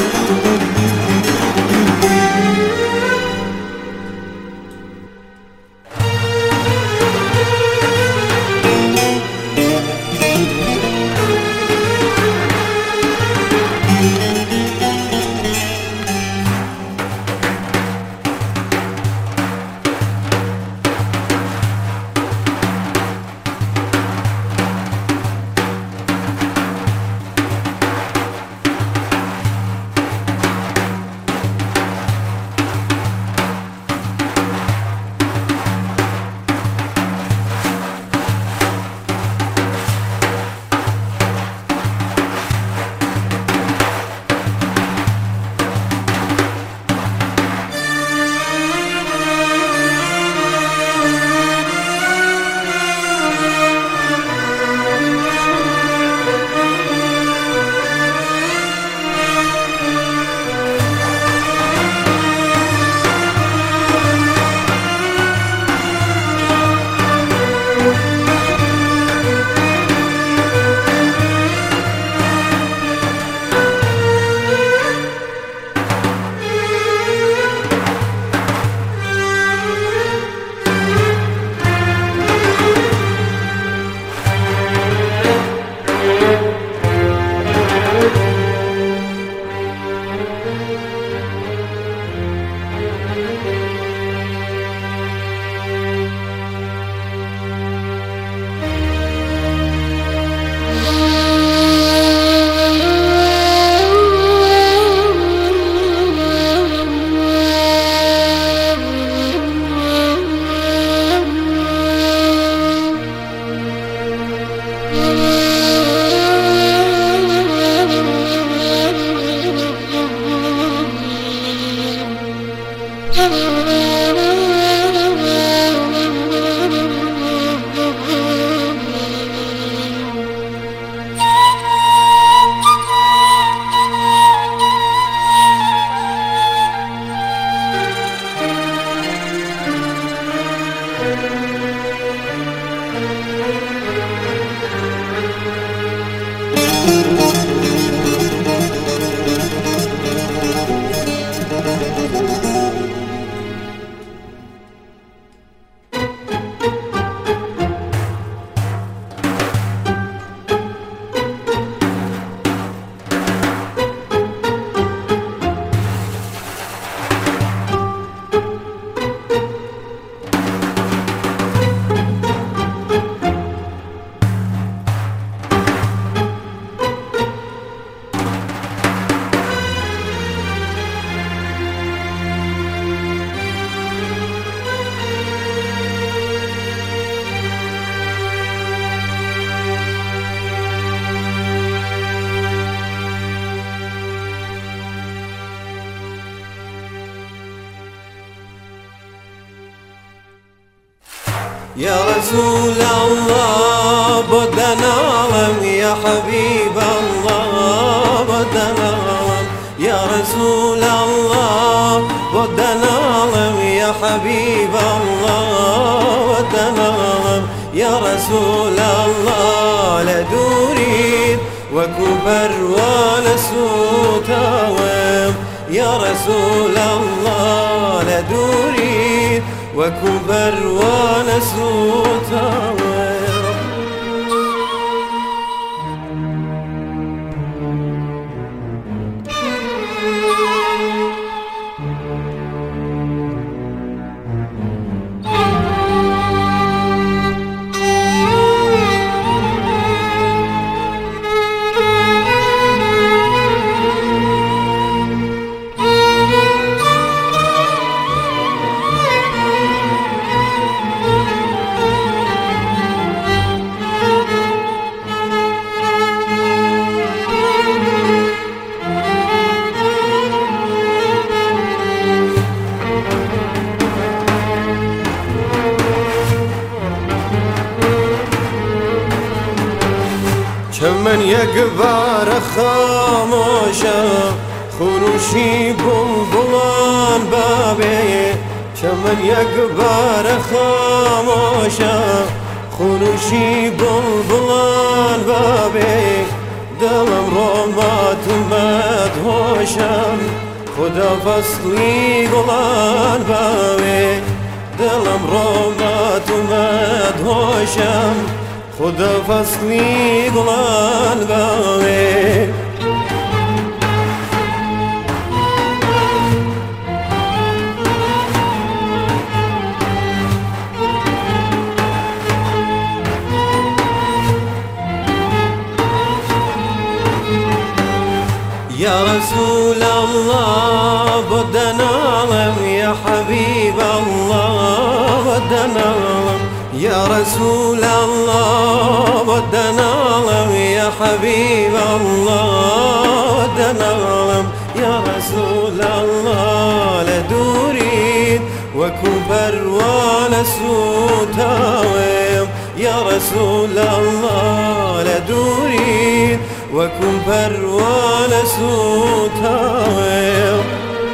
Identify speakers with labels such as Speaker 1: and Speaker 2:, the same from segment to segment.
Speaker 1: يا رسول الله بدنا عالم، يا حبيب الله بدنا عالم، يا رسول الله بدنا عالم، يا حبيب الله بدنا عالم، يا رسول الله لا تريد وكبر ولا سوء توام، يا رسول الله لا تريد وكبر ونسو توام. چمن یکبار خاموشه خروشی بلبلان بابه، چمن یکبار خاموشه خروشی بلبلان بابه، دلم رومات اومد هوشم خدا فصلی گلان باوی دلم روضت اومد هوشم خدا فصلی گلان باوی يا رسول الله بدنا نعلم يا حبيب الله بدنا نعلم يا رسول الله بدنا نعلم يا حبيب الله بدنا نعلم يا رسول الله لدورين وكبر ونسوتاويم يا رسول الله لدورين وكن پروانه سوتاویم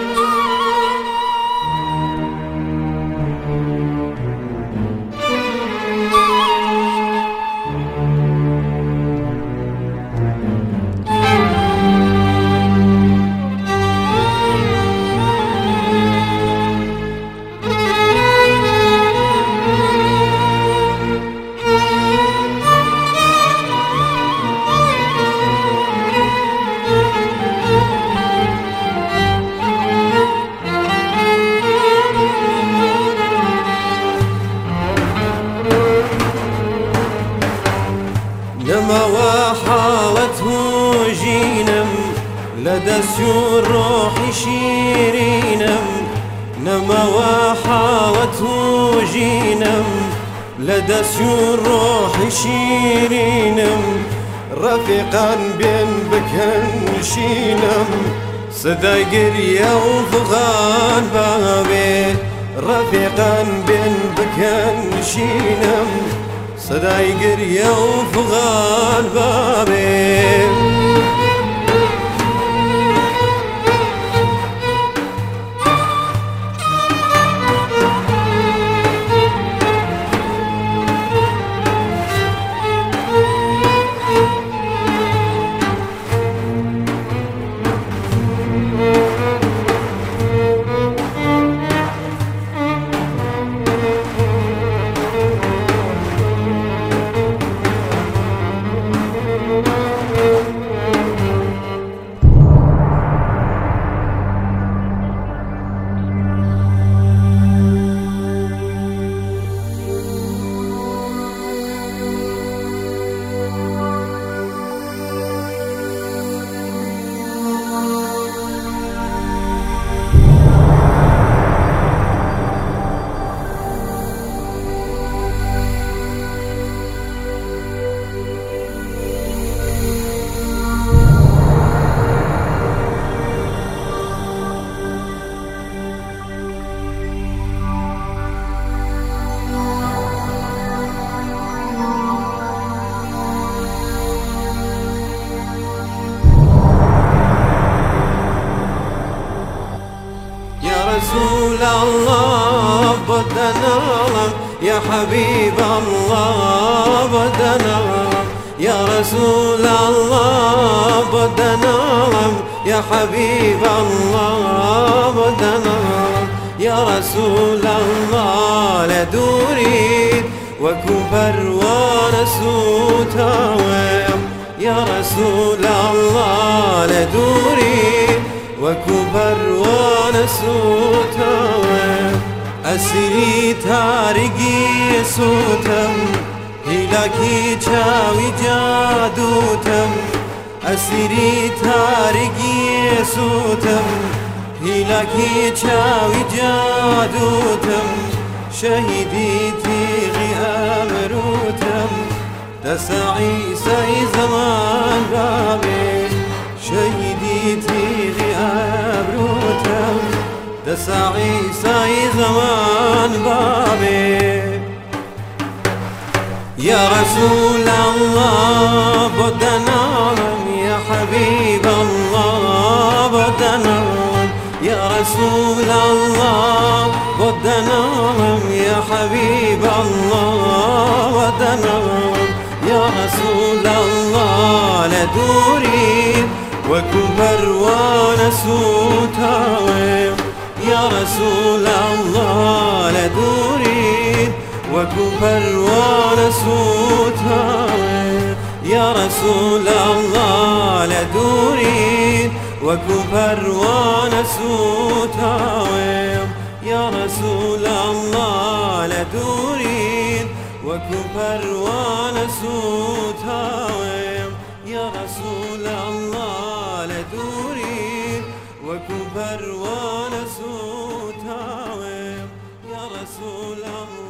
Speaker 1: نما وحالته جينم لدس الروح شيرينم نما وحالته جينم لدس الروح شيرينم رفيقا بين بكن شينم صدى قرية وفغان بابي رفيقا بين بكن شينم صداي قرية وفغان بابي رسول الله بدنا نعلم يا حبيب الله بدنا نعلم يا رسول الله بدنا نعلم يا حبيب الله بدنا نعلم يا رسول الله لدورين وكن پروانه سوتاویم يا رسول الله لدورين وكن پروانه سوتاویم اسیری تارگی سوتم هیلاکی چاوی جادوتم اسیری تارگی سوتم هیلاکی چاوی جادوتم شهیدی تیغی امروتم دست عیسی زمان بابی شهیدی تیغی امروتم دست عیسی زمان بابی يا رسول الله بدنا نعلم يا حبيب الله بدنا نعلم يا رسول الله بدنا نعلم يا حبيب الله بدنا نعلم يا رسول الله لدورين وكو پروانه سوتاوه يا رسول الله لدوريد وكو پروانه سوتاوه يا رسول الله لدوريد وكو پروانه سوتاوه يا رسول الله لدوريد وكو پروانه سوتاوه يا رسول الله لدوريد وكو پروانه سوتاوه يا رسول الله